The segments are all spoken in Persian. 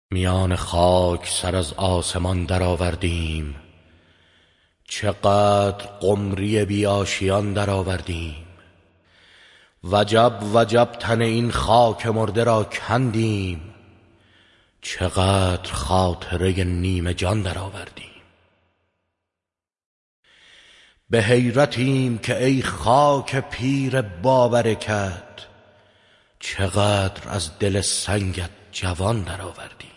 میان خاک سر از آسمان درآوردیم، چقدر قمری بی آشیان درآوردیم. وجب وجب تن این خاک مرده را کندیم، چقدر خاطره نیمه جان درآوردیم. به حیرتیم که ای خاک پیر بابرکت، چقدر از دل سنگت جوان درآوردیم.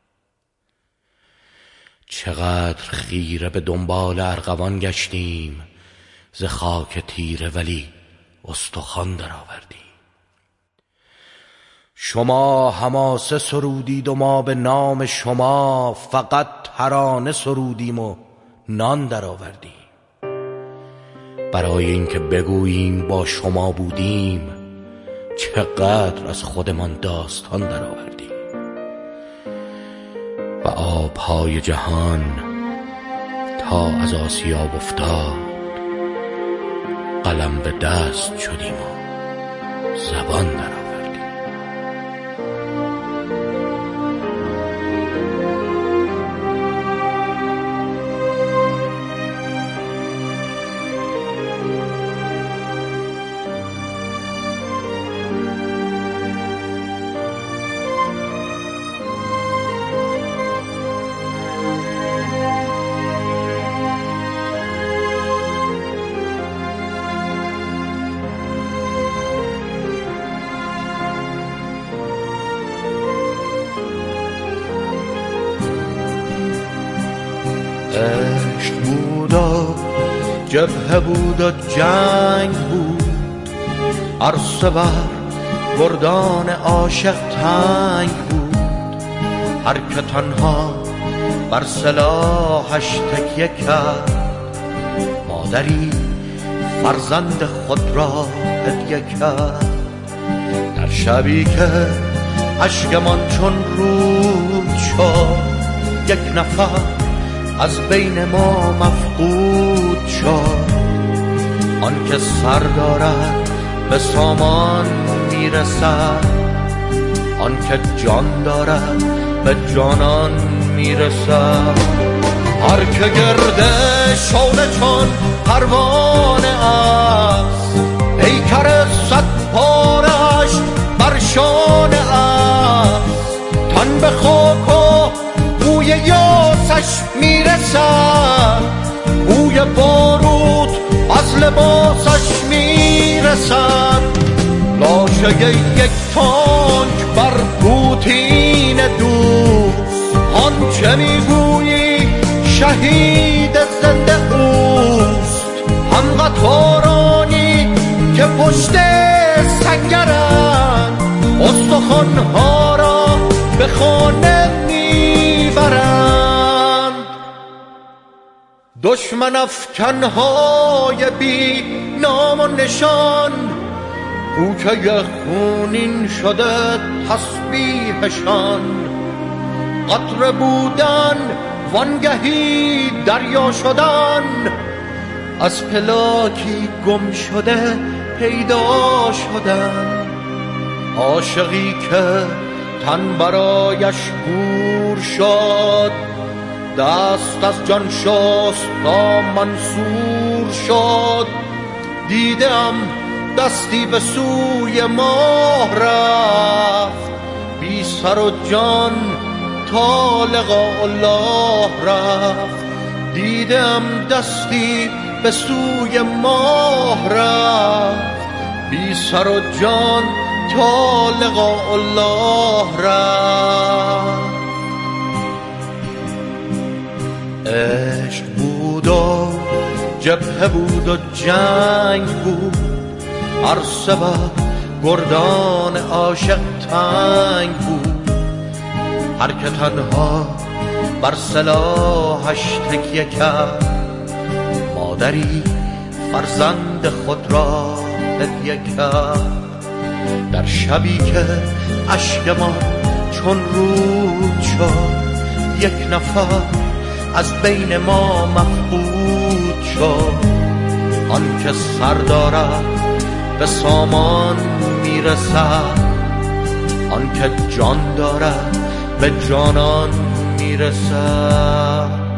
چقدر خیره به دنبال ارغوان گشتیم، ز خاک تیره ولی استخوان درآوردیم. شما حماسه سرودید و ما به نام شما فقط ترانه سرودیم و نان درآوردیم. برای اینکه بگوییم با شما بودیم، چقدر از خودمان داستان درآوردیم. و آبهای جهان تا از آسیاب افتاد، قلم به دست شدیم و زبان درآوردیم. عشق بود و جبهه بود و جنگ بود، عرصه بر گردان عاشق تنگ بود. هر که تنها بر سلاحش تکیه کرد، مادری فرزند خود را هدیه کرد. در شبی که اشکمان چون رود شد، یک نفر از بین ما مفقود شد. آن که سر دارد به سامان میرسد، آن که جان دارد به جانان میرسد. هر که گرده شعله چون پروانه است، پیکر صد پارش بر شانه است. تن به خاک و بوی یاسش میرسد، بوی بارود از لباسش میرسد. لاشه یک تانک بر پوتین دوست، آنچه میگویی شهید زنده اوست. هم قطارانی که پشت سنگرند، استخوانها را به خانه میبرند. دشمن افکنهای بی نام و نشان، کوچه خونین شده تسبیحشان. قطره بودن وانگهی دریا شدن، از پلاکی گم شده پیدا شدن. عاشقی که تن برایش گور شد، دست از جان شست تا منصور شد. دیدم دستی به سوی ماه رفت، بی سر و جان تا لقاء الله رفت. دیدم دستی به سوی ماه رفت، بی سر و جان تا لقاء الله رفت. عشق بود و جبهه بود و جنگ بود، عرصه بر گردان عاشق تنگ بود. هر که تنها بر سلاحش تکیه کرد، مادری فرزند خود را هدیه کرد. در شبی که اشکمان چون رود شد، یک نفر از بین ما مفقود شد. آن که سر دارد به سامان میرسد، آن که جان دارد به جانان میرسد.